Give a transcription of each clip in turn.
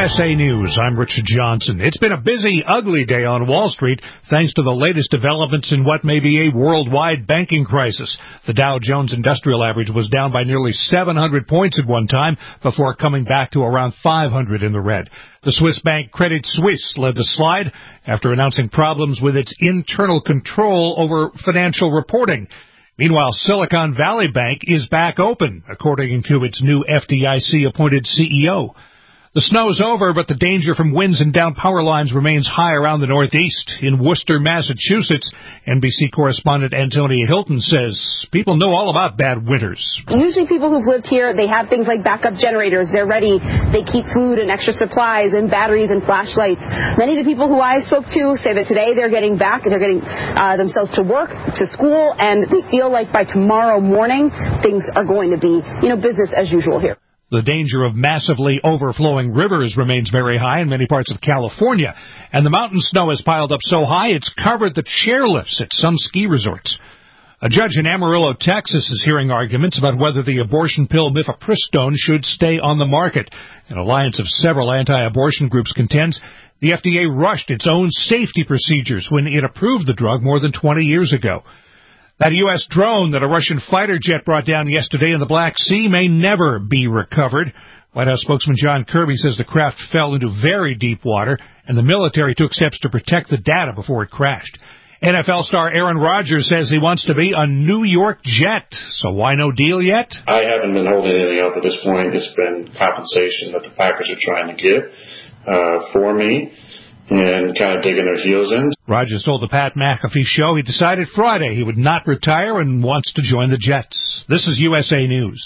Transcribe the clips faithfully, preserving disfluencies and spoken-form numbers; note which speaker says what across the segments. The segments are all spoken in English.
Speaker 1: S A News, I'm Richard Johnson. It's been a busy, ugly day on Wall Street thanks to the latest developments in what may be a worldwide banking crisis. The Dow Jones Industrial Average was down by nearly seven hundred points at one time before coming back to around five hundred in the red. The Swiss bank Credit Suisse led the slide after announcing problems with its internal control over financial reporting. Meanwhile, Silicon Valley Bank is back open, according to its new F D I C-appointed C E O. The snow's over, but the danger from winds and down power lines remains high around the Northeast. In Worcester, Massachusetts, N B C correspondent Antonia Hilton says people know all about bad winters.
Speaker 2: Usually people who've lived here, they have things like backup generators. They're ready. They keep food and extra supplies and batteries and flashlights. Many of the people who I spoke to say that today they're getting back and they're getting uh, themselves to work, to school, and they feel like by tomorrow morning things are going to be, you know, business as usual here.
Speaker 1: The danger of massively overflowing rivers remains very high in many parts of California, and the mountain snow has piled up so high it's covered the chairlifts at some ski resorts. A judge in Amarillo, Texas, is hearing arguments about whether the abortion pill mifepristone should stay on the market. An alliance of several anti-abortion groups contends the F D A rushed its own safety procedures when it approved the drug more than twenty years ago. That U S drone that a Russian fighter jet brought down yesterday in the Black Sea may never be recovered. White House spokesman John Kirby says the craft fell into very deep water, and the military took steps to protect the data before it crashed. N F L star Aaron Rodgers says he wants to be a New York Jet. So why no deal yet?
Speaker 3: I haven't been holding anything up at this point. It's been compensation that the Packers are trying to give uh, for me, and kind of digging their heels in.
Speaker 1: Rodgers told the Pat McAfee Show he decided Friday he would not retire and wants to join the Jets. This is U S A News.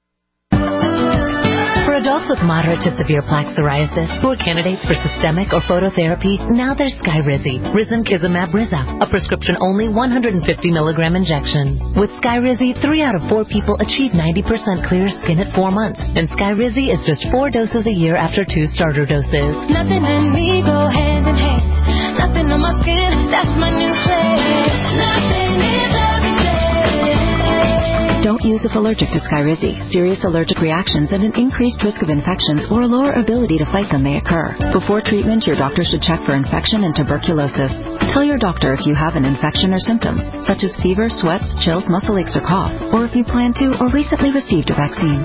Speaker 4: For adults with moderate to severe plaque psoriasis who are candidates for systemic or phototherapy, now there's Skyrizi, Risankizumab Riza, a prescription-only one hundred fifty milligram injection. With Skyrizi, three out of four people achieve ninety percent clear skin at four months, and Skyrizi is just four doses a year after two starter doses.
Speaker 5: Nothing in me go hand in hand. Nothing on my skin, that's my new flavor. Nothing is every day.
Speaker 6: Don't use if allergic to Skyrizi. Serious allergic reactions and an increased risk of infections or a lower ability to fight them may occur. Before treatment, your doctor should check for infection and tuberculosis. Tell your doctor if you have an infection or symptoms, such as fever, sweats, chills, muscle aches, or cough, or if you plan to or recently received a vaccine.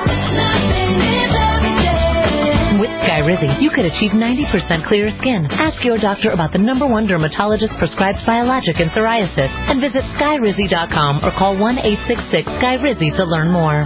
Speaker 4: With Skyrizi, you could achieve ninety percent clearer skin. Ask your doctor about the number one dermatologist prescribed biologic in psoriasis and visit Skyrizi dot com or call one eight six six Skyrizi to learn more.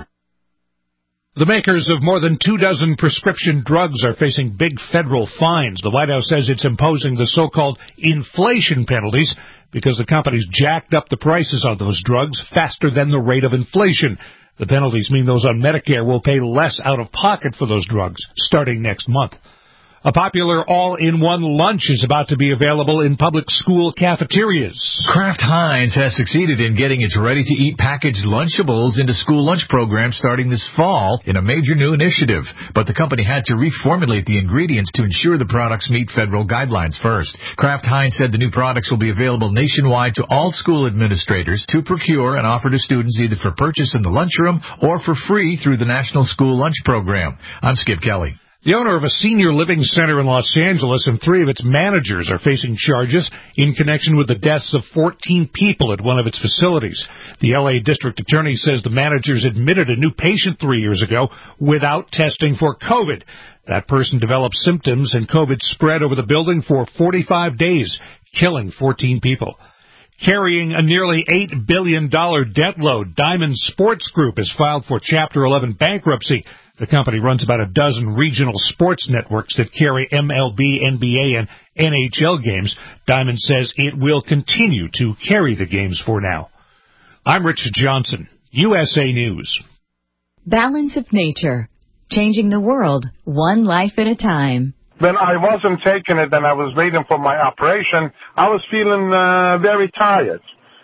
Speaker 1: The makers of more than two dozen prescription drugs are facing big federal fines. The White House says it's imposing the so-called inflation penalties because the companies jacked up the prices on those drugs faster than the rate of inflation. The penalties mean those on Medicare will pay less out of pocket for those drugs starting next month. A popular all-in-one lunch is about to be available in public school cafeterias.
Speaker 7: Kraft Heinz has succeeded in getting its ready-to-eat packaged Lunchables into school lunch programs starting this fall in a major new initiative. But the company had to reformulate the ingredients to ensure the products meet federal guidelines first. Kraft Heinz said the new products will be available nationwide to all school administrators to procure and offer to students either for purchase in the lunchroom or for free through the National School Lunch Program. I'm Skip Kelly.
Speaker 1: The owner of a senior living center in Los Angeles and three of its managers are facing charges in connection with the deaths of fourteen people at one of its facilities. The L A District Attorney says the managers admitted a new patient three years ago without testing for COVID. That person developed symptoms and COVID spread over the building for forty-five days, killing fourteen people. Carrying a nearly eight billion dollars debt load, Diamond Sports Group has filed for Chapter eleven bankruptcy. The company runs about a dozen regional sports networks that carry M L B, N B A, and N H L games. Diamond says it will continue to carry the games for now. I'm Richard Johnson, U S A News.
Speaker 8: Balance of Nature, changing the world one life at a time.
Speaker 9: When I wasn't taking it and I was waiting for my operation, I was feeling uh, very tired.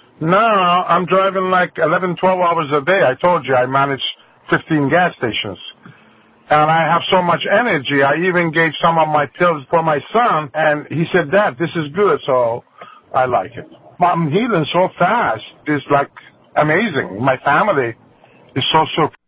Speaker 9: Now I'm driving like eleven, twelve hours a day. I told you I manage fifteen gas stations. And I have so much energy. I even gave some of my pills for my son, and he said, Dad, this is good, so I like it. I'm healing so fast. It's like amazing. My family is so surprised.